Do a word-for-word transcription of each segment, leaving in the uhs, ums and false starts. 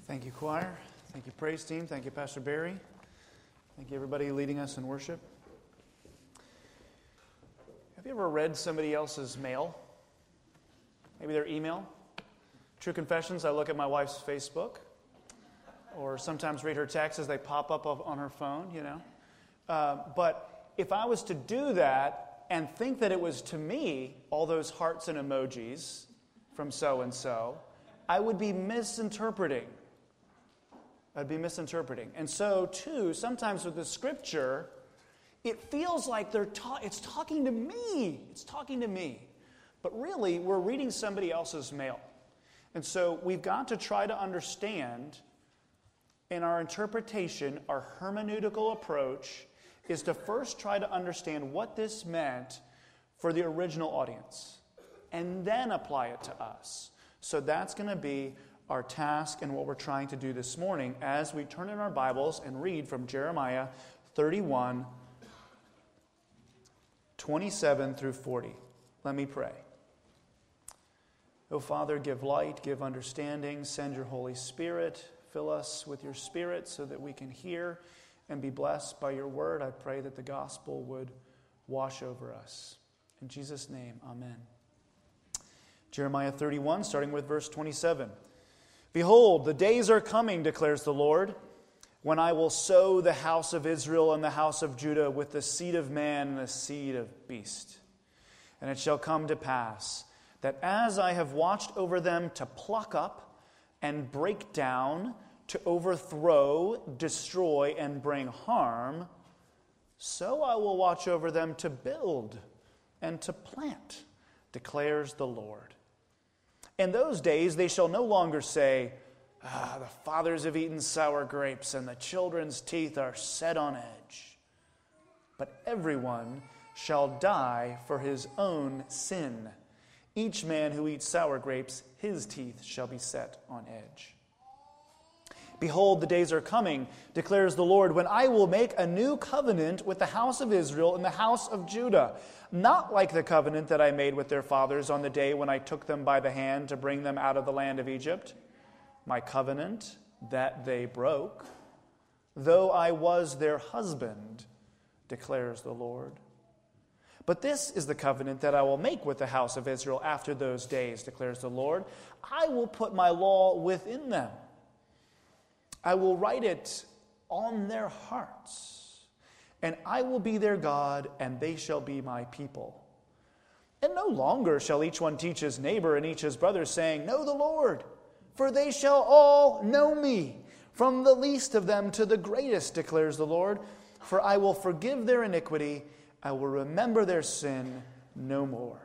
Thank you, choir. Thank you, praise team. Thank you, Pastor Barry. Thank you, everybody leading us in worship. Have you ever read somebody else's mail? Maybe their email? True confessions, I look at my wife's Facebook, or sometimes read her texts as they pop up on her phone, you know. Uh, but if I was to do that and think that it was to me, all those hearts and emojis from so-and-so, I would be misinterpreting. I'd be misinterpreting. And so, too, sometimes with the Scripture, it feels like they're ta- it's talking to me. It's talking to me. But really, we're reading somebody else's mail. And so we've got to try to understand, in our interpretation, our hermeneutical approach is to first try to understand what this meant for the original audience, and then apply it to us. So that's going to be our task and what we're trying to do this morning as we turn in our Bibles and read from Jeremiah thirty-one, twenty-seven through forty. Let me pray. O Father, give light, give understanding, send your Holy Spirit, fill us with your Spirit so that we can hear and be blessed by your word. I pray that the gospel would wash over us. In Jesus' name, amen. Jeremiah thirty-one, starting with verse twenty-seven. Behold, the days are coming, declares the Lord, when I will sow the house of Israel and the house of Judah with the seed of man and the seed of beast. And it shall come to pass that as I have watched over them to pluck up and break down, to overthrow, destroy, and bring harm, so I will watch over them to build and to plant, declares the Lord. In those days they shall no longer say, ah, the fathers have eaten sour grapes, and the children's teeth are set on edge. But everyone shall die for his own sin. Each man who eats sour grapes, his teeth shall be set on edge. Behold, the days are coming, declares the Lord, when I will make a new covenant with the house of Israel and the house of Judah, not like the covenant that I made with their fathers on the day when I took them by the hand to bring them out of the land of Egypt, my covenant that they broke, though I was their husband, declares the Lord. But this is the covenant that I will make with the house of Israel after those days, declares the Lord. I will put my law within them. I will write it on their hearts, and I will be their God, and they shall be my people. And no longer shall each one teach his neighbor and each his brother, saying, Know the Lord, for they shall all know me, from the least of them to the greatest, declares the Lord. For I will forgive their iniquity, I will remember their sin no more.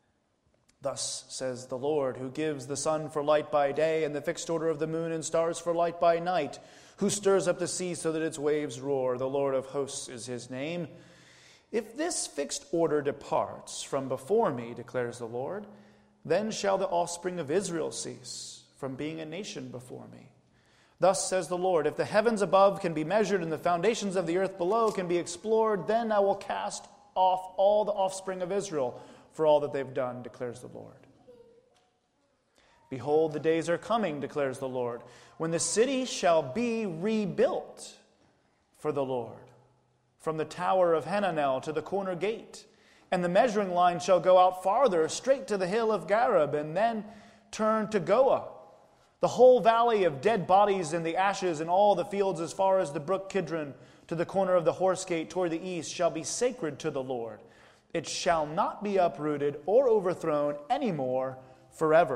Thus says the Lord, who gives the sun for light by day and the fixed order of the moon and stars for light by night, who stirs up the sea so that its waves roar. The Lord of hosts is his name. If this fixed order departs from before me, declares the Lord, then shall the offspring of Israel cease from being a nation before me. Thus says the Lord, if the heavens above can be measured and the foundations of the earth below can be explored, then I will cast off all the offspring of Israel for all that they've done, declares the Lord. Behold, the days are coming, declares the Lord, when the city shall be rebuilt for the Lord, from the tower of Hananel to the corner gate, and the measuring line shall go out farther, straight to the hill of Gareb, and then turn to Goah. The whole valley of dead bodies and the ashes and all the fields as far as the brook Kidron to the corner of the horse gate toward the east shall be sacred to the Lord. It shall not be uprooted or overthrown anymore forever.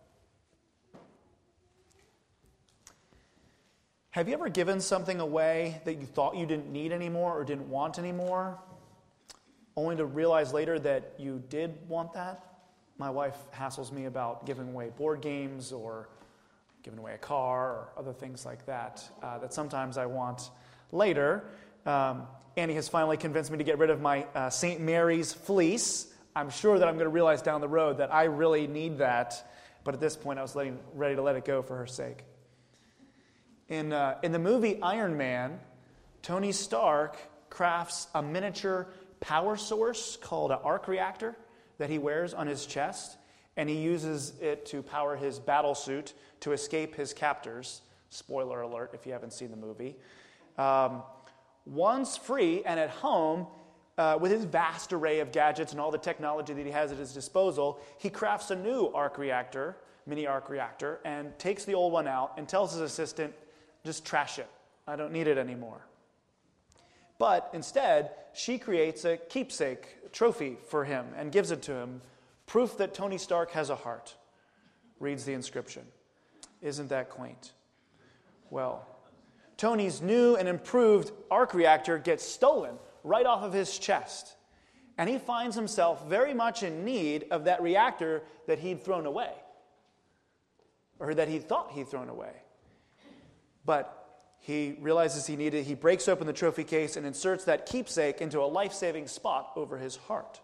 Have you ever given something away that you thought you didn't need anymore or didn't want anymore, only to realize later that you did want that? My wife hassles me about giving away board games or giving away a car or other things like that, uh, that sometimes I want later. Um, Annie has finally convinced me to get rid of my uh, Saint Mary's fleece. I'm sure that I'm going to realize down the road that I really need that, but at this point I was letting, ready to let it go for her sake. In, uh, in the movie Iron Man, Tony Stark crafts a miniature power source called an arc reactor that he wears on his chest, and he uses it to power his battle suit to escape his captors Spoiler alert if you haven't seen the movie. Um, once free and at home, uh, with his vast array of gadgets and all the technology that he has at his disposal, he crafts a new arc reactor, mini arc reactor, and takes the old one out and tells his assistant, just trash it. I don't need it anymore. But instead, she creates a keepsake trophy for him and gives it to him, proof that Tony Stark has a heart, reads the inscription. Isn't that quaint? Well, Tony's new and improved arc reactor gets stolen right off of his chest, and he finds himself very much in need of that reactor that he'd thrown away, or that he thought he'd thrown away. But he realizes he needed it. He breaks open the trophy case and inserts that keepsake into a life-saving spot over his heart.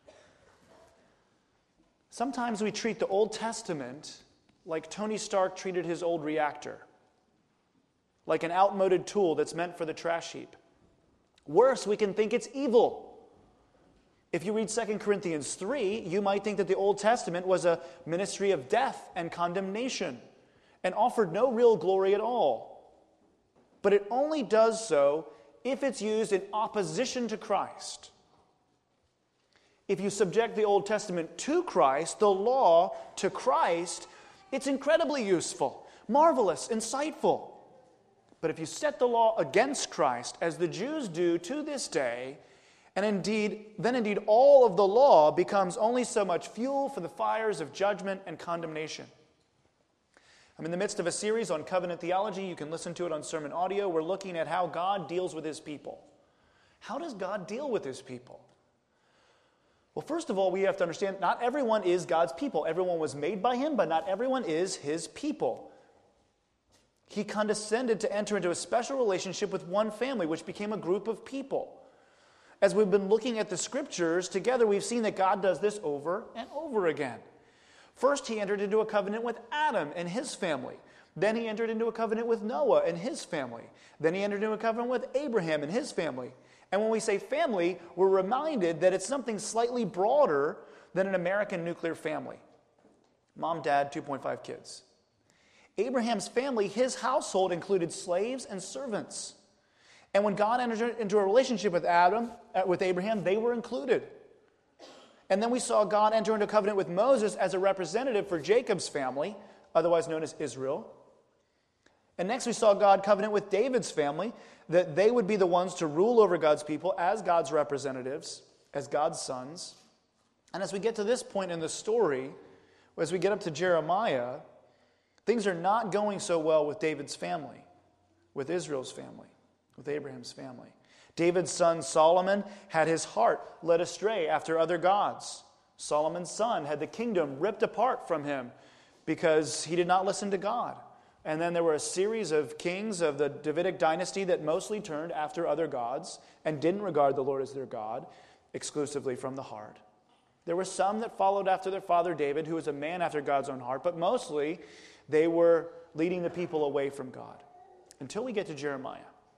Sometimes we treat the Old Testament like Tony Stark treated his old reactor, like an outmoded tool that's meant for the trash heap. Worse, we can think it's evil. If you read Second Corinthians three, you might think that the Old Testament was a ministry of death and condemnation and offered no real glory at all. But it only does so if it's used in opposition to Christ. If you subject the Old Testament to Christ, the law to Christ, it's incredibly useful, marvelous, insightful. But if you set the law against Christ, as the Jews do to this day, and indeed, then indeed all of the law becomes only so much fuel for the fires of judgment and condemnation. I'm in the midst of a series on covenant theology. You can listen to it on sermon audio. We're looking at how God deals with his people. How does God deal with his people? Well, first of all, we have to understand not everyone is God's people. Everyone was made by him, but not everyone is his people. He condescended to enter into a special relationship with one family, which became a group of people. As we've been looking at the scriptures together, we've seen that God does this over and over again. First, he entered into a covenant with Adam and his family. Then he entered into a covenant with Noah and his family. Then he entered into a covenant with Abraham and his family. And when we say family, we're reminded that it's something slightly broader than an American nuclear family. Mom, dad, two point five kids. Abraham's family, his household, included slaves and servants. And when God entered into a relationship with Adam, uh, with Abraham, they were included. And then we saw God enter into a covenant with Moses as a representative for Jacob's family, otherwise known as Israel. And next we saw God covenant with David's family, that they would be the ones to rule over God's people as God's representatives, as God's sons. And as we get to this point in the story, as we get up to Jeremiah, things are not going so well with David's family, with Israel's family, with Abraham's family. David's son Solomon had his heart led astray after other gods. Solomon's son had the kingdom ripped apart from him because he did not listen to God. And then there were a series of kings of the Davidic dynasty that mostly turned after other gods and didn't regard the Lord as their God exclusively from the heart. There were some that followed after their father David, who was a man after God's own heart, but mostly they were leading the people away from God. Until we get to Jeremiah.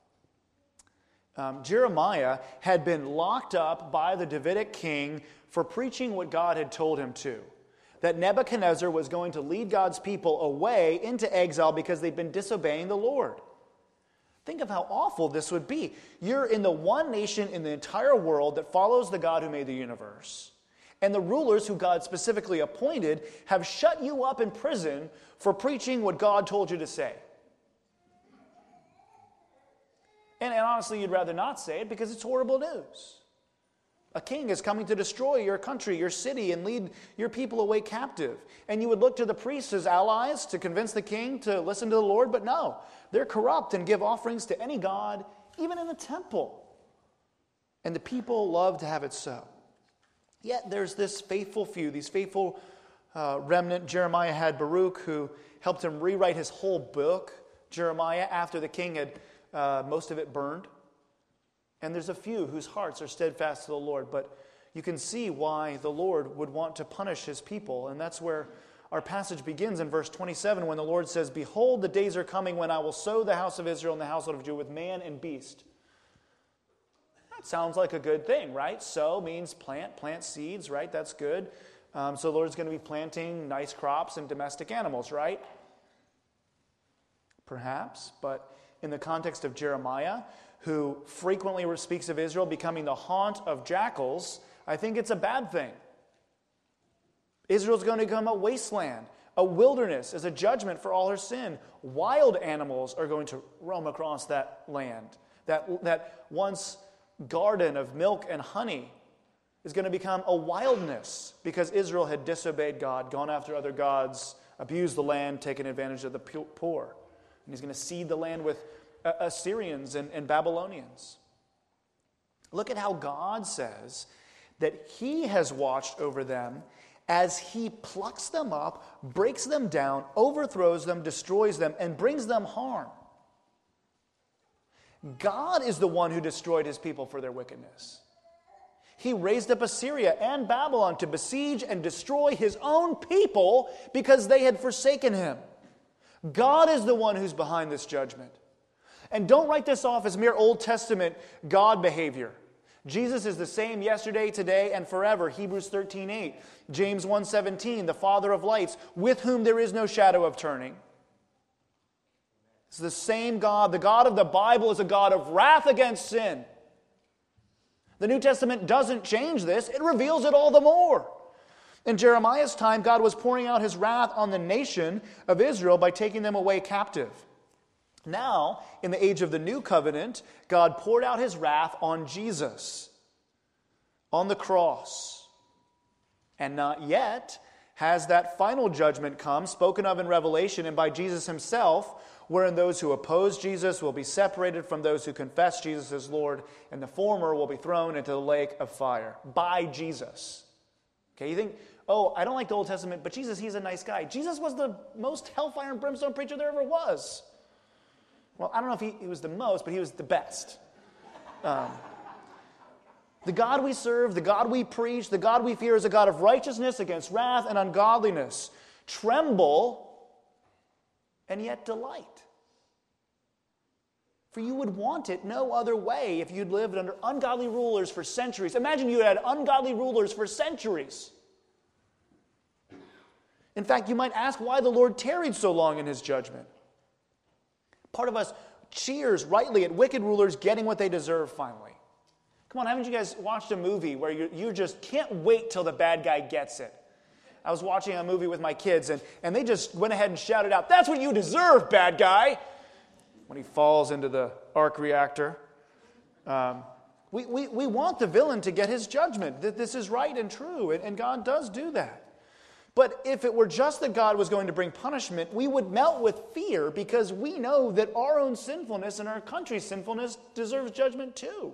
Um, Jeremiah had been locked up by the Davidic king for preaching what God had told him to. That Nebuchadnezzar was going to lead God's people away into exile because they'd been disobeying the Lord. Think of how awful this would be. You're in the one nation in the entire world that follows the God who made the universe. And the rulers who God specifically appointed have shut you up in prison for preaching what God told you to say. And, and honestly, you'd rather not say it because it's horrible news. A king is coming to destroy your country, your city, and lead your people away captive. And you would look to the priests as allies to convince the king to listen to the Lord, but no. They're corrupt and give offerings to any god, even in the temple. And the people love to have it so. Yet there's this faithful few, these faithful uh, remnant. Jeremiah had Baruch, who helped him rewrite his whole book, Jeremiah, after the king had uh, most of it burned. And there's a few whose hearts are steadfast to the Lord, but you can see why the Lord would want to punish his people. And that's where our passage begins in verse twenty-seven, when the Lord says, "Behold, the days are coming when I will sow the house of Israel and the household of Judah with man and beast." That sounds like a good thing, right? Sow means plant, plant seeds, right? That's good. Um, so the Lord's going to be planting nice crops and domestic animals, right? Perhaps, but in the context of Jeremiah, who frequently speaks of Israel becoming the haunt of jackals, I think it's a bad thing. Israel's going to become a wasteland, a wilderness as a judgment for all her sin. Wild animals are going to roam across that land. That, that once garden of milk and honey is going to become a wilderness because Israel had disobeyed God, gone after other gods, abused the land, taken advantage of the poor. And he's going to seed the land with Assyrians and, and Babylonians. Look at how God says that he has watched over them as he plucks them up, breaks them down, overthrows them, destroys them, and brings them harm. God is the one who destroyed his people for their wickedness. He raised up Assyria and Babylon to besiege and destroy his own people because they had forsaken him. God is the one who's behind this judgment. And don't write this off as mere Old Testament God behavior. Jesus is the same yesterday, today, and forever. Hebrews thirteen eight. James one seventeen, the Father of lights, with whom there is no shadow of turning. It's the same God. The God of the Bible is a God of wrath against sin. The New Testament doesn't change this. It reveals it all the more. In Jeremiah's time, God was pouring out his wrath on the nation of Israel by taking them away captive. Now, in the age of the New Covenant, God poured out his wrath on Jesus, on the cross. And not yet has that final judgment come, spoken of in Revelation and by Jesus himself, wherein those who oppose Jesus will be separated from those who confess Jesus as Lord, and the former will be thrown into the lake of fire by Jesus. Okay, you think, oh, I don't like the Old Testament, but Jesus, he's a nice guy. Jesus was the most hellfire and brimstone preacher there ever was. Well, I don't know if he, he was the most, but he was the best. Um, the God we serve, the God we preach, the God we fear is a God of righteousness against wrath and ungodliness. Tremble and yet delight. For you would want it no other way if you'd lived under ungodly rulers for centuries. Imagine you had ungodly rulers for centuries. In fact, you might ask why the Lord tarried so long in his judgment. Part of us cheers rightly at wicked rulers getting what they deserve finally. Come on, haven't you guys watched a movie where you, you just can't wait till the bad guy gets it? I was watching a movie with my kids, and, and they just went ahead and shouted out, "That's what you deserve, bad guy!" when he falls into the arc reactor. Um, we, we, we want the villain to get his judgment, that this is right and true, and, and God does do that. But if it were just that God was going to bring punishment, we would melt with fear because we know that our own sinfulness and our country's sinfulness deserves judgment too.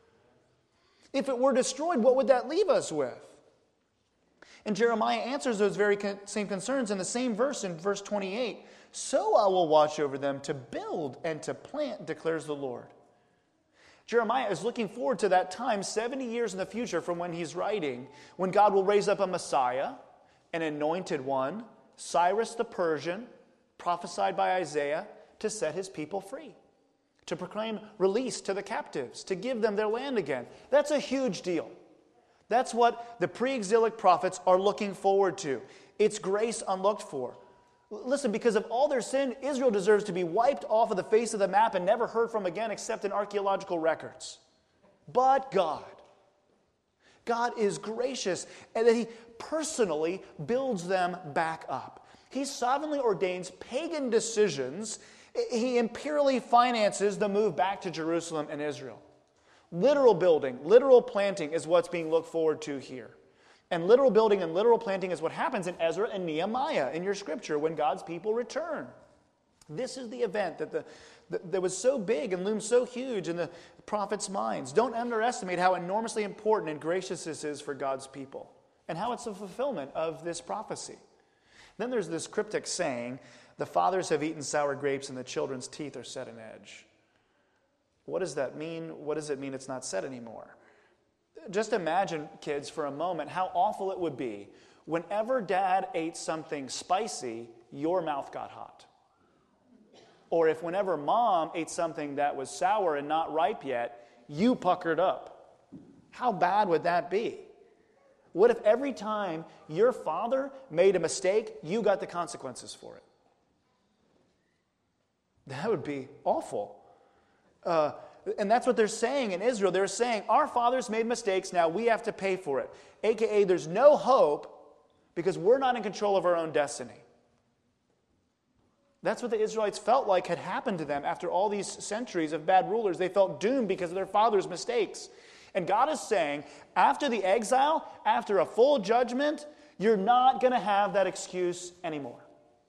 If it were destroyed, what would that leave us with? And Jeremiah answers those very same concerns in the same verse in verse twenty-eight. So I will watch over them to build and to plant, declares the Lord. Jeremiah is looking forward to that time, seventy years in the future from when he's writing, when God will raise up a Messiah, an anointed one, Cyrus the Persian, prophesied by Isaiah, to set his people free, to proclaim release to the captives, to give them their land again. That's a huge deal. That's what the pre-exilic prophets are looking forward to. It's grace unlooked for. Listen, because of all their sin, Israel deserves to be wiped off of the face of the map and never heard from again except in archaeological records. But God, God is gracious, and that he personally builds them back up. He sovereignly ordains pagan decisions. He imperially finances the move back to Jerusalem and Israel. Literal building, literal planting is what's being looked forward to here. And literal building and literal planting is what happens in Ezra and Nehemiah in your scripture when God's people return. This is the event that, the, that, that was so big and loomed so huge in the prophets' minds. Don't underestimate how enormously important and gracious this is for God's people and how it's a fulfillment of this prophecy. Then there's this cryptic saying, the fathers have eaten sour grapes and the children's teeth are set an edge. What does that mean? What does it mean it's not set anymore? Just imagine, kids, for a moment, how awful it would be whenever dad ate something spicy, your mouth got hot. Or if whenever mom ate something that was sour and not ripe yet, you puckered up. How bad would that be? What if every time your father made a mistake, you got the consequences for it? That would be awful. Uh, and that's what they're saying in Israel. They're saying, our fathers made mistakes, now we have to pay for it. A K A there's no hope because we're not in control of our own destiny. That's what the Israelites felt like had happened to them after all these centuries of bad rulers. They felt doomed because of their fathers' mistakes. And God is saying, after the exile, after a full judgment, you're not going to have that excuse anymore.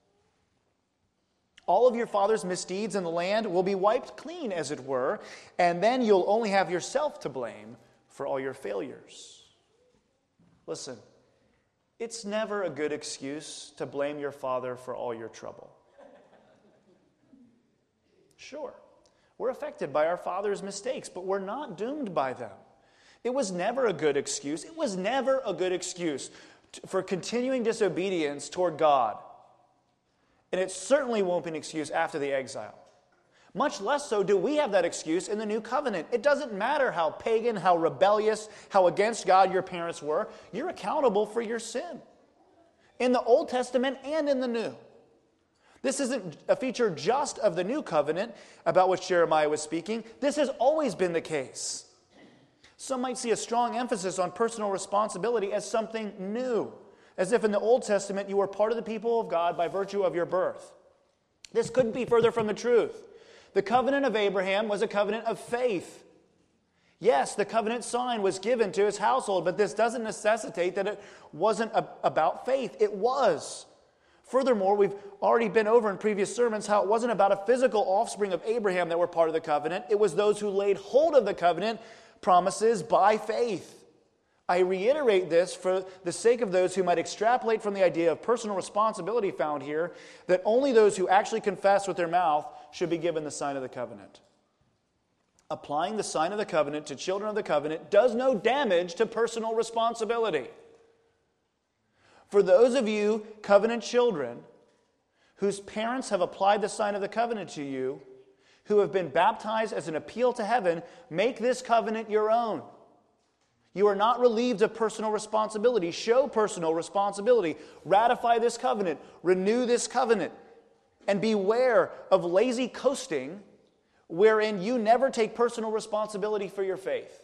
All of your father's misdeeds in the land will be wiped clean, as it were, and then you'll only have yourself to blame for all your failures. Listen, it's never a good excuse to blame your father for all your trouble. Sure, we're affected by our father's mistakes, but we're not doomed by them. It was never a good excuse. It was never a good excuse for continuing disobedience toward God. And it certainly won't be an excuse after the exile. Much less so do we have that excuse in the new covenant. It doesn't matter how pagan, how rebellious, how against God your parents were. You're accountable for your sin. In the Old Testament and in the New. This isn't a feature just of the new covenant about which Jeremiah was speaking. This has always been the case. Some might see a strong emphasis on personal responsibility as something new, as if in the Old Testament you were part of the people of God by virtue of your birth. This couldn't be further from the truth. The covenant of Abraham was a covenant of faith. Yes, the covenant sign was given to his household, but this doesn't necessitate that it wasn't a, about faith. It was. Furthermore, we've already been over in previous sermons how it wasn't about a physical offspring of Abraham that were part of the covenant. It was those who laid hold of the covenant promises by faith. I reiterate this for the sake of those who might extrapolate from the idea of personal responsibility found here, that only those who actually confess with their mouth should be given the sign of the covenant. Applying the sign of the covenant to children of the covenant does no damage to personal responsibility. For those of you covenant children whose parents have applied the sign of the covenant to you, who have been baptized as an appeal to heaven, make this covenant your own. You are not relieved of personal responsibility. Show personal responsibility. Ratify this covenant. Renew this covenant. And beware of lazy coasting wherein you never take personal responsibility for your faith.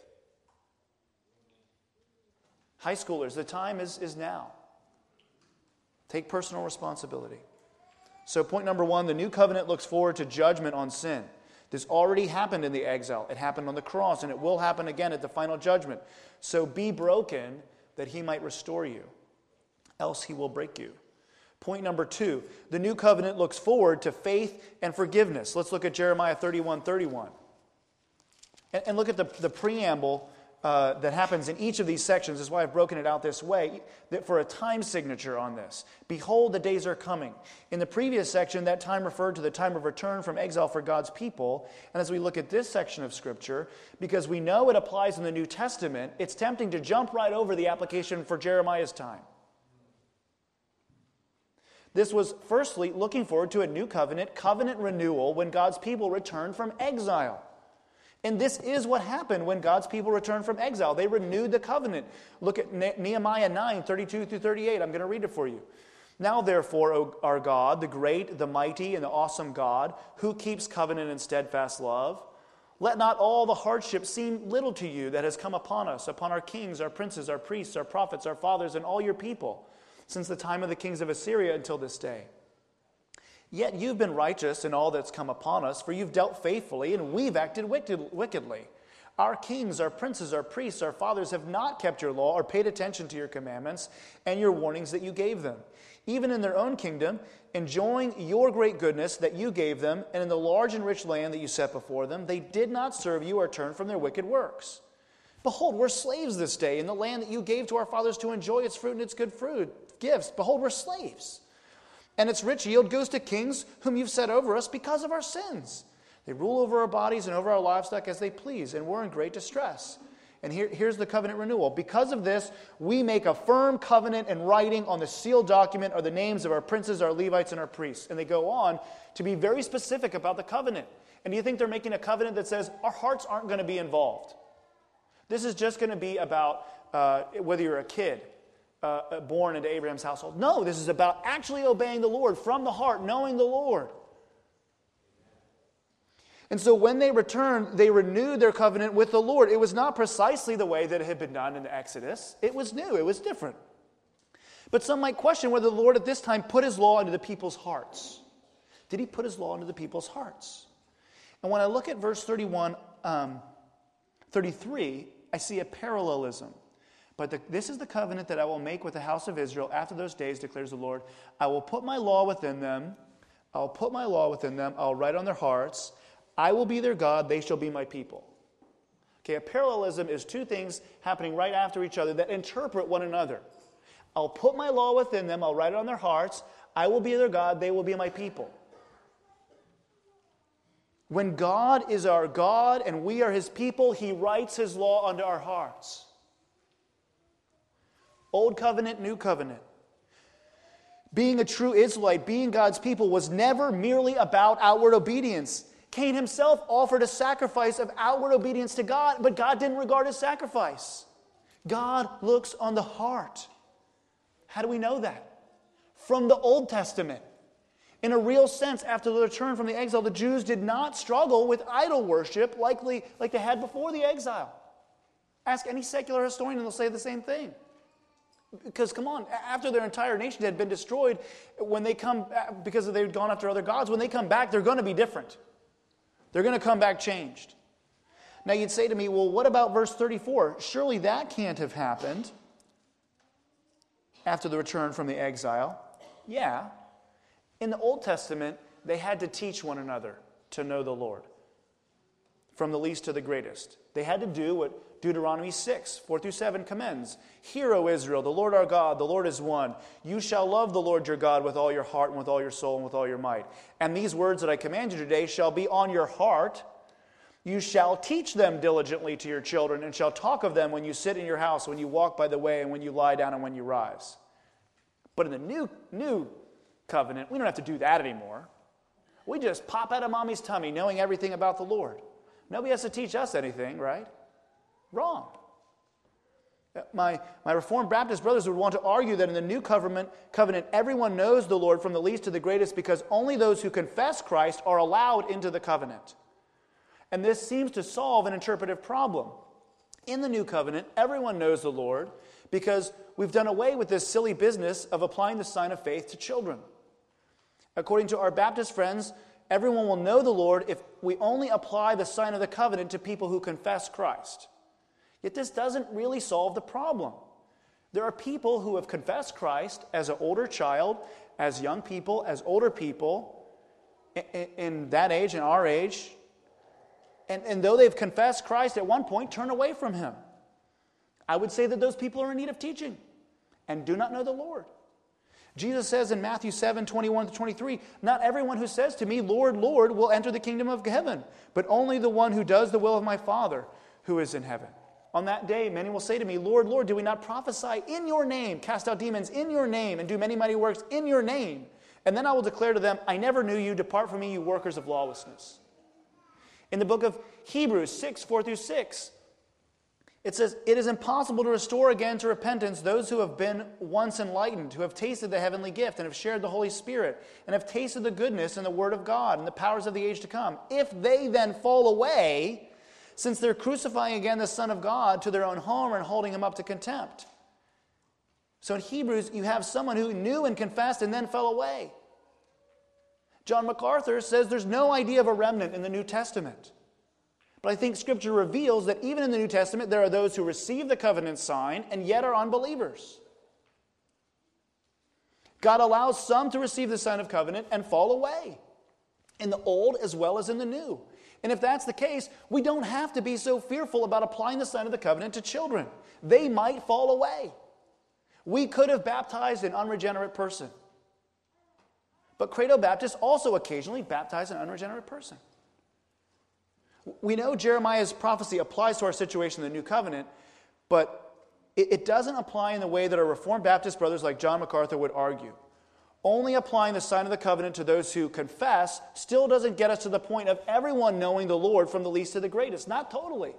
High schoolers, the time is, is now. Take personal responsibility. So point number one, the new covenant looks forward to judgment on sin. This already happened in the exile. It happened on the cross, and it will happen again at the final judgment. So be broken that he might restore you, else he will break you. Point number two, the new covenant looks forward to faith and forgiveness. Let's look at Jeremiah thirty-one thirty-one. And, and look at the, the preamble uh, that happens in each of these sections. This is why I've broken it out this way, that for a time signature on this. Behold, the days are coming. In the previous section, that time referred to the time of return from exile for God's people. And as we look at this section of Scripture, because we know it applies in the New Testament, it's tempting to jump right over the application for Jeremiah's time. This was firstly looking forward to a new covenant, covenant renewal, when God's people returned from exile. And this is what happened when God's people returned from exile. They renewed the covenant. Look at Nehemiah nine, thirty-two through thirty-eight. I'm going to read it for you. Now therefore, O our God, the great, the mighty, and the awesome God, who keeps covenant and steadfast love, let not all the hardship seem little to you that has come upon us, upon our kings, our princes, our priests, our prophets, our fathers, and all your people, since the time of the kings of Assyria until this day. Yet you've been righteous in all that's come upon us, for you've dealt faithfully, and we've acted wickedly. Our kings, our princes, our priests, our fathers have not kept your law or paid attention to your commandments and your warnings that you gave them. Even in their own kingdom, enjoying your great goodness that you gave them, and in the large and rich land that you set before them, they did not serve you or turn from their wicked works. Behold, we're slaves this day in the land that you gave to our fathers to enjoy its fruit and its good fruit, gifts. Behold, we're slaves. And its rich yield goes to kings whom you've set over us because of our sins. They rule over our bodies and over our livestock as they please, and we're in great distress. And here, here's the covenant renewal. Because of this, we make a firm covenant in writing on the sealed document are the names of our princes, our Levites, and our priests. And they go on to be very specific about the covenant. And do you think they're making a covenant that says our hearts aren't going to be involved? This is just going to be about uh, whether you're a kid, Uh, born into Abraham's household. No, this is about actually obeying the Lord from the heart, knowing the Lord. And so when they returned, they renewed their covenant with the Lord. It was not precisely the way that it had been done in the Exodus. It was new. It was different. But some might question whether the Lord at this time put his law into the people's hearts. Did he put his law into the people's hearts? And when I look at verse thirty-one, um, thirty-three, I see a parallelism. But the, this is the covenant that I will make with the house of Israel after those days, declares the Lord. I will put my law within them. I will put my law within them. I will write on their hearts. I will be their God. They shall be my people. Okay, a parallelism is two things happening right after each other that interpret one another. I'll put my law within them. I'll write it on their hearts. I will be their God. They will be my people. When God is our God and we are his people, he writes his law onto our hearts. Old covenant, new covenant. Being a true Israelite, being God's people, was never merely about outward obedience. Cain himself offered a sacrifice of outward obedience to God, but God didn't regard his sacrifice. God looks on the heart. How do we know that? From the Old Testament. In a real sense, after the return from the exile, the Jews did not struggle with idol worship likely like they had before the exile. Ask any secular historian and they'll say the same thing. Because, come on, after their entire nation had been destroyed, when they come, because they'd gone after other gods, when they come back, they're going to be different. They're going to come back changed. Now, you'd say to me, well, what about verse thirty-four? Surely that can't have happened after the return from the exile. Yeah. In the Old Testament, they had to teach one another to know the Lord, from the least to the greatest. They had to do what Deuteronomy six, four through seven commends. Hear, O Israel, the Lord our God, the Lord is one. You shall love the Lord your God with all your heart and with all your soul and with all your might. And these words that I command you today shall be on your heart. You shall teach them diligently to your children and shall talk of them when you sit in your house, when you walk by the way, and when you lie down and when you rise. But in the new, new covenant, we don't have to do that anymore. We just pop out of mommy's tummy knowing everything about the Lord. Nobody has to teach us anything, right? Wrong. My, my Reformed Baptist brothers would want to argue that in the new covenant, covenant, everyone knows the Lord from the least to the greatest because only those who confess Christ are allowed into the covenant. And this seems to solve an interpretive problem. In the new covenant, everyone knows the Lord because we've done away with this silly business of applying the sign of faith to children. According to our Baptist friends, everyone will know the Lord if we only apply the sign of the covenant to people who confess Christ. Yet this doesn't really solve the problem. There are people who have confessed Christ as an older child, as young people, as older people, in, in that age, in our age, and, and though they've confessed Christ at one point, turn away from him. I would say that those people are in need of teaching and do not know the Lord. Jesus says in Matthew seven, twenty-one to twenty-three, not everyone who says to me, Lord, Lord, will enter the kingdom of heaven, but only the one who does the will of my Father who is in heaven. On that day, many will say to me, Lord, Lord, do we not prophesy in your name, cast out demons in your name, and do many mighty works in your name? And then I will declare to them, I never knew you. Depart from me, you workers of lawlessness. In the book of Hebrews six, four through six, it says, it is impossible to restore again to repentance those who have been once enlightened, who have tasted the heavenly gift and have shared the Holy Spirit, and have tasted the goodness and the word of God and the powers of the age to come. If they then fall away, since they're crucifying again the Son of God to their own harm and holding him up to contempt. So in Hebrews, you have someone who knew and confessed and then fell away. John MacArthur says there's no idea of a remnant in the New Testament. But I think Scripture reveals that even in the New Testament, there are those who receive the covenant sign and yet are unbelievers. God allows some to receive the sign of covenant and fall away, in the Old as well as in the New. And if that's the case, we don't have to be so fearful about applying the sign of the covenant to children. They might fall away. We could have baptized an unregenerate person. But Credo Baptists also occasionally baptize an unregenerate person. We know Jeremiah's prophecy applies to our situation in the New Covenant, but it, it doesn't apply in the way that our Reformed Baptist brothers like John MacArthur would argue. Only applying the sign of the covenant to those who confess still doesn't get us to the point of everyone knowing the Lord from the least to the greatest. Not totally.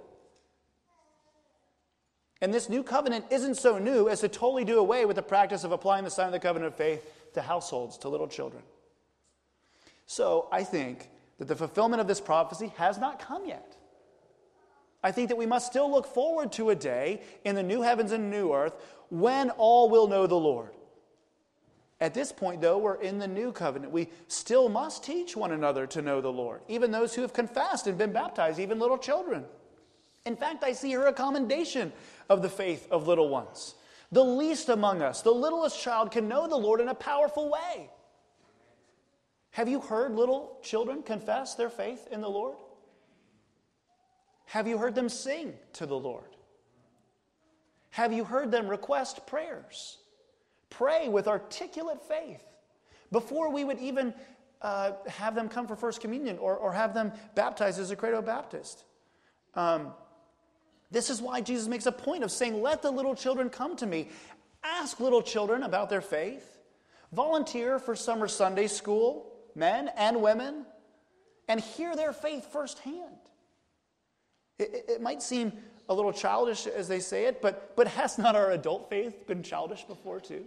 And this new covenant isn't so new as to totally do away with the practice of applying the sign of the covenant of faith to households, to little children. So I think that the fulfillment of this prophecy has not come yet. I think that we must still look forward to a day in the new heavens and new earth when all will know the Lord. At this point, though, we're in the new covenant. We still must teach one another to know the Lord, even those who have confessed and been baptized, even little children. In fact, I see here a commendation of the faith of little ones. The least among us, the littlest child, can know the Lord in a powerful way. Have you heard little children confess their faith in the Lord? Have you heard them sing to the Lord? Have you heard them request prayers? Pray with articulate faith before we would even uh, have them come for First Communion or, or have them baptized as a Credo Baptist. Um, this is why Jesus makes a point of saying, let the little children come to me. Ask little children about their faith. Volunteer for summer Sunday school, men and women, and hear their faith firsthand. It, it, it might seem a little childish as they say it, but, but has not our adult faith been childish before too?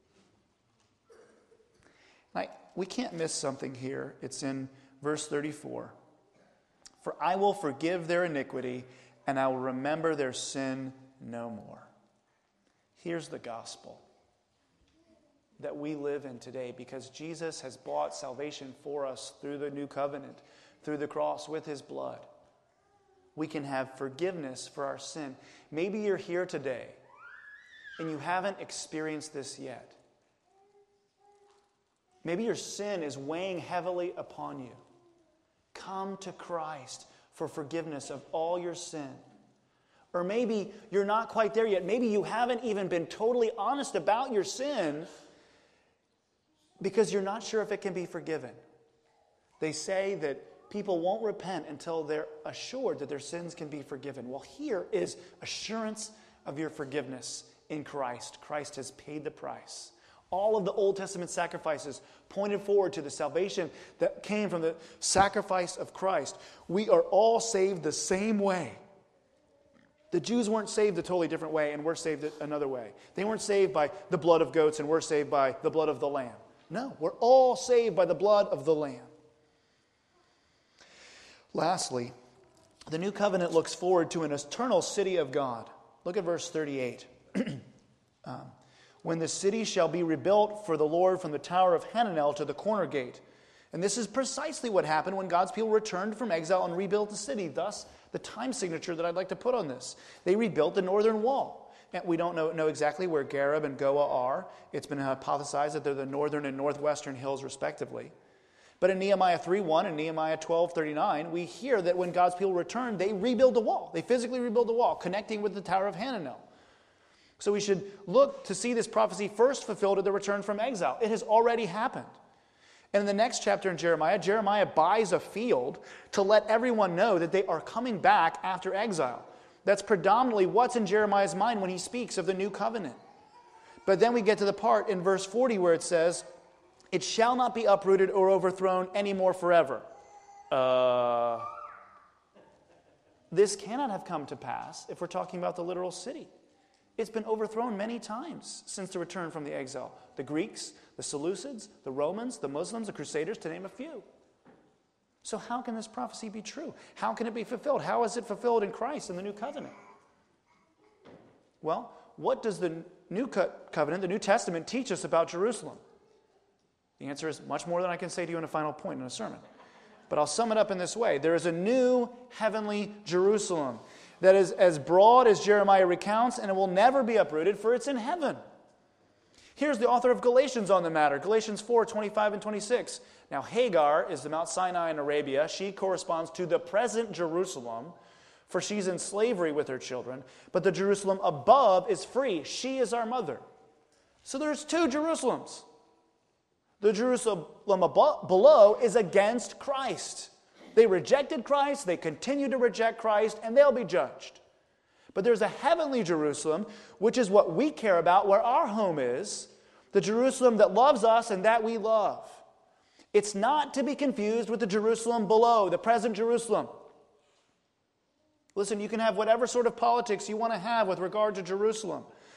Like, we can't miss something here. It's in verse thirty-four. For I will forgive their iniquity, and I will remember their sin no more. Here's the gospel that we live in today, because Jesus has bought salvation for us through the new covenant, through the cross with his blood. We can have forgiveness for our sin. Maybe you're here today and you haven't experienced this yet. Maybe your sin is weighing heavily upon you. Come to Christ for forgiveness of all your sin. Or maybe you're not quite there yet. Maybe you haven't even been totally honest about your sin because you're not sure if it can be forgiven. They say that people won't repent until they're assured that their sins can be forgiven. Well, here is assurance of your forgiveness in Christ. Christ has paid the price. All of the Old Testament sacrifices pointed forward to the salvation that came from the sacrifice of Christ. We are all saved the same way. The Jews weren't saved a totally different way, and we're saved another way. They weren't saved by the blood of goats, and we're saved by the blood of the Lamb. No, we're all saved by the blood of the Lamb. Lastly, the new covenant looks forward to an eternal city of God. Look at verse thirty-eight. um, when the city shall be rebuilt for the Lord from the tower of Hananel to the corner gate. And this is precisely what happened when God's people returned from exile and rebuilt the city. Thus, the time signature that I'd like to put on this. They rebuilt the northern wall. And we don't know, know exactly where Gareb and Goah are. It's been hypothesized that they're the northern and northwestern hills, respectively. But in Nehemiah three one and Nehemiah twelve thirty-nine, we hear that when God's people returned, they rebuild the wall. They physically rebuild the wall, connecting with the Tower of Hananel. So we should look to see this prophecy first fulfilled at the return from exile. It has already happened. And in the next chapter in Jeremiah, Jeremiah buys a field to let everyone know that they are coming back after exile. That's predominantly what's in Jeremiah's mind when he speaks of the new covenant. But then we get to the part in verse forty where it says, "It shall not be uprooted or overthrown anymore forever." Uh, this cannot have come to pass if we're talking about the literal city. It's been overthrown many times since the return from the exile. The Greeks, the Seleucids, the Romans, the Muslims, the Crusaders, to name a few. So how can this prophecy be true? How can it be fulfilled? How is it fulfilled in Christ in the new covenant? Well, what does the new co- covenant, the New Testament, teach us about Jerusalem? The answer is much more than I can say to you in a final point in a sermon. But I'll sum it up in this way. There is a new heavenly Jerusalem that is as broad as Jeremiah recounts, and it will never be uprooted, for it's in heaven. Here's the author of Galatians on the matter, Galatians four, twenty-five and twenty-six. Now Hagar is the Mount Sinai in Arabia. She corresponds to the present Jerusalem, for she's in slavery with her children. But the Jerusalem above is free. She is our mother. So there's two Jerusalems. The Jerusalem above, below is against Christ. They rejected Christ, they continue to reject Christ, and they'll be judged. But there's a heavenly Jerusalem, which is what we care about, where our home is, the Jerusalem that loves us and that we love. It's not to be confused with the Jerusalem below, the present Jerusalem. Listen, you can have whatever sort of politics you want to have with regard to Jerusalem.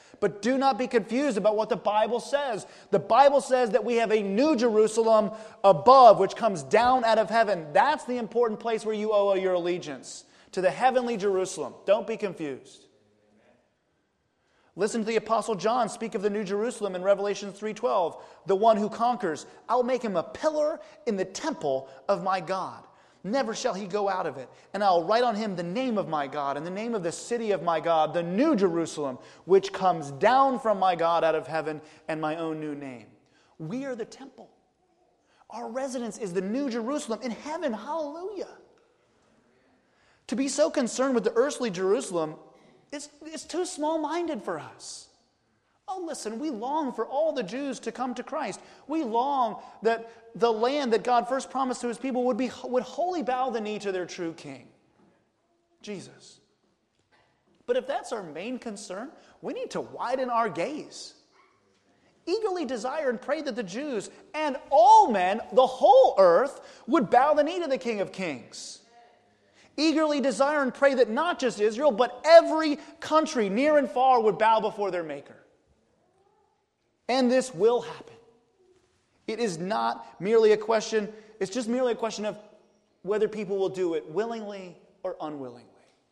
But do not be confused about what the Bible says. The Bible says that we have a new Jerusalem above, which comes down out of heaven. That's the important place where you owe your allegiance, to the heavenly Jerusalem. Don't be confused. Listen to the Apostle John speak of the New Jerusalem in Revelation three twelve. The one who conquers, I'll make him a pillar in the temple of my God. Never shall he go out of it. And I'll write on him the name of my God and the name of the city of my God, the New Jerusalem, which comes down from my God out of heaven, and my own new name. We are the temple. Our residence is the New Jerusalem in heaven. Hallelujah. To be so concerned with the earthly Jerusalem is, is too small-minded for us. Oh, listen, we long for all the Jews to come to Christ. We long that the land that God first promised to his people would, be, would wholly bow the knee to their true king, Jesus. But if that's our main concern, we need to widen our gaze. Eagerly desire and pray that the Jews and all men, the whole earth, would bow the knee to the King of Kings. Eagerly desire and pray that not just Israel, but every country near and far would bow before their Maker. And this will happen. It is not merely a question, it's just merely a question of whether people will do it willingly or unwillingly.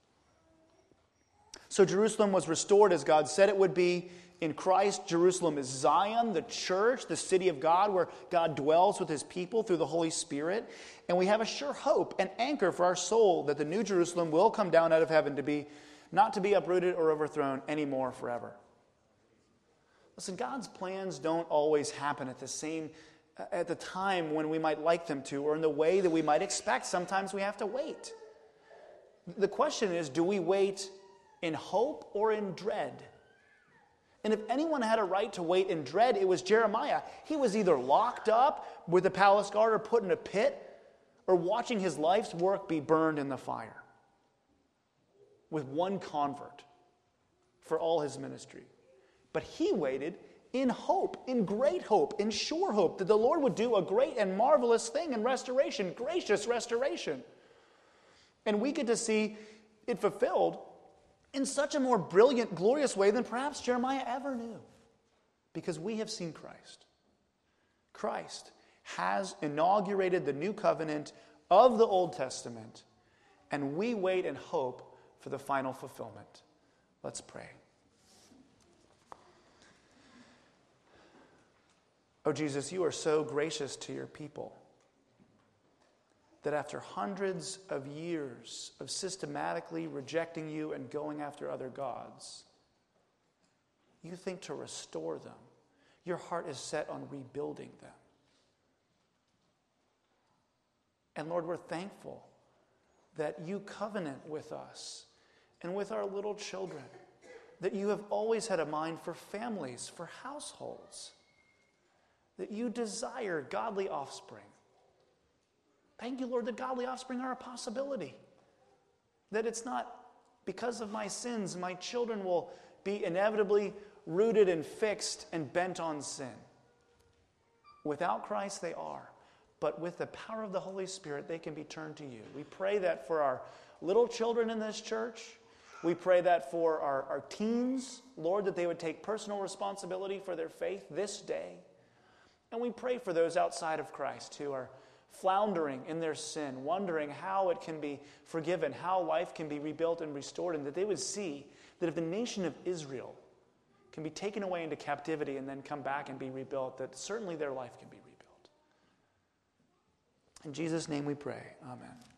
So Jerusalem was restored as God said it would be. In Christ, Jerusalem is Zion, the church, the city of God, where God dwells with his people through the Holy Spirit. And we have a sure hope and anchor for our soul that the New Jerusalem will come down out of heaven to be, not to be uprooted or overthrown anymore forever. Listen, God's plans don't always happen at the same, at the time when we might like them to, or in the way that we might expect. Sometimes we have to wait. The question is, do we wait in hope or in dread? And if anyone had a right to wait in dread, it was Jeremiah. He was either locked up with the palace guard or put in a pit, or watching his life's work be burned in the fire, with one convert for all his ministry. But he waited in hope, in great hope, in sure hope that the Lord would do a great and marvelous thing in restoration, gracious restoration. And we get to see it fulfilled in such a more brilliant, glorious way than perhaps Jeremiah ever knew. Because we have seen Christ. Christ has inaugurated the new covenant of the Old Testament, and we wait and hope for the final fulfillment. Let's pray. Oh, Jesus, you are so gracious to your people that after hundreds of years of systematically rejecting you and going after other gods, you think to restore them. Your heart is set on rebuilding them. And Lord, we're thankful that you covenant with us and with our little children, that you have always had a mind for families, for households, that you desire godly offspring. Thank you, Lord, that godly offspring are a possibility. That it's not because of my sins, my children will be inevitably rooted and fixed and bent on sin. Without Christ, they are. But with the power of the Holy Spirit, they can be turned to you. We pray that for our little children in this church. We pray that for our, our teens, Lord, that they would take personal responsibility for their faith this day. And we pray for those outside of Christ who are floundering in their sin, wondering how it can be forgiven, how life can be rebuilt and restored, and that they would see that if the nation of Israel can be taken away into captivity and then come back and be rebuilt, that certainly their life can be rebuilt. In Jesus' name we pray. Amen.